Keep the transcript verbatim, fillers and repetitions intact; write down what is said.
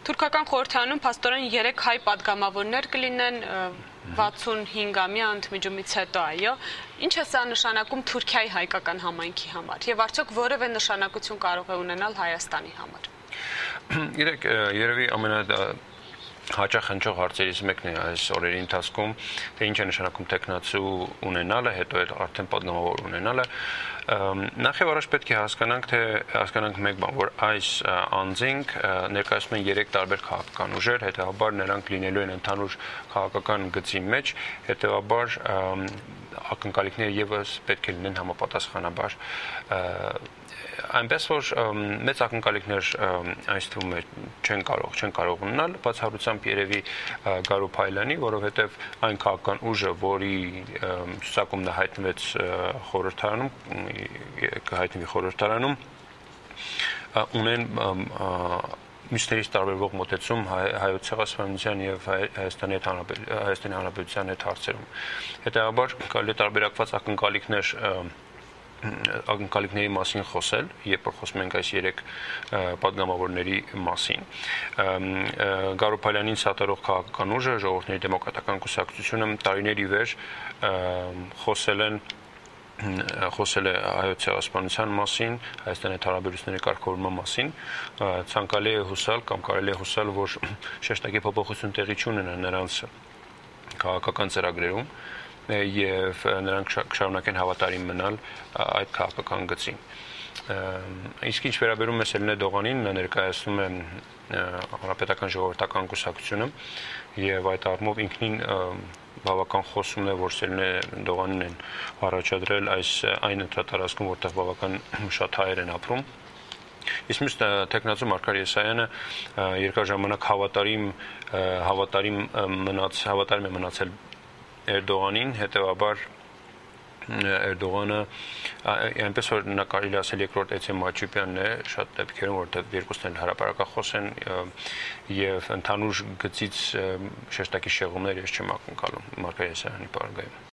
Թուրքական խորհրդարանում փաստորեն երեք հայ падգամավորներ կլինեն վաթսունհինգամյա ընդմիջումից հետո, այո։ Ինչ է սա նշանակում Թուրքիայի հայկական համայնքի համար եւ արդյոք որևէ նշանակություն կարող է ունենալ Հայաստանի համար։ Գիտեք, երևի ամենա հաճախ հնչող հարցերից մեկն է այս օրերի ընթացքում, թե ինչ է նշանակում տեխնացու ունենալը, հետո էլ արդեն падգամավոր ունենալը։ Նախ եւ առաջ պետք է հասկանանք, թե հասկանանք մեկ բան, որ այս անձինք ներկայացնում են երեք տարբեր քաղաքական ուժեր, հետեւաբար նրանք լինելու են ընդհանուր քաղաքական գծի մեջ, հետեւաբար ակնկալիքները եւս պետք է լինեն համապատասխանաբար այնպես որ մեծ ակնկալիքներ այս թվում է չեն կարող չեն կարող ունենալ բացառությամբ երևի Գարու Փայլյանի, որովհետև այն քաղաքական ուժը, որի ցուցակումն հայտնվեց խորհրդարանում, կհայտնվի խորհրդարանում, ունեն մյուսներից տարբերվող մոտեցում հայոց ցեղասպանության եւ Հայաստանի Հայաստանի Հանրապետության հետ հարցերում։ Հետեւաբար կարելի է տարբերակված ակնկալիքներ ակնկալիքների մասին խոսել, երբ որ խոսում ենք այս երեք падգամավորների մասին։ Գարու Փայլյանին սատարող քաղաքական ուժը, Ժողովրդների դեմոկրատական կուսակցությունը տարիների վեր խոսել են խոսել է հայոց ցեղասպանության մասին, Հայաստանի հարաբերությունների կարգավորման մասին, ցանկալի է հուսալ կամ կարելի է հուսալ, որ շեշտակի փոփոխություն տեղի չունենա նրանց քաղաքական ծրագրերում եւ նրանք շարունակեն հավատարիմ մնալ այդ քաղաքական գծին։ Իսկ ինչ վերաբերում է Սելինե Դողանին, նա ներկայացնում է Հանրապետական ժողովրդական կուսակցությունը եւ այդ առումով ինքնին բավական խոսում է, որ Սելինե Դողանին են առաջադրել այս այն ընտրատարածքում, որտեղ բավական շատ հայեր են ապրում։ Իսկ մյուս տեխնացու Մարգար Եսայանը երկար ժամանակ հավատարիմ հավատարիմ մնաց հավատարիմ է մնացել Էրդողանին, հետեւաբար Էրդողանը այնպես որ նա կարելի ասել երկրորդ Էցեմ Մաչուպյանն է շատ դեպքերում, որտեղ երկուսն էլ հրապարակախոս են եւ ընդհանուր գծից շեշտակի շեղումներ ես չեմ ակնկալում Մարգար Եսայանի պարագայում։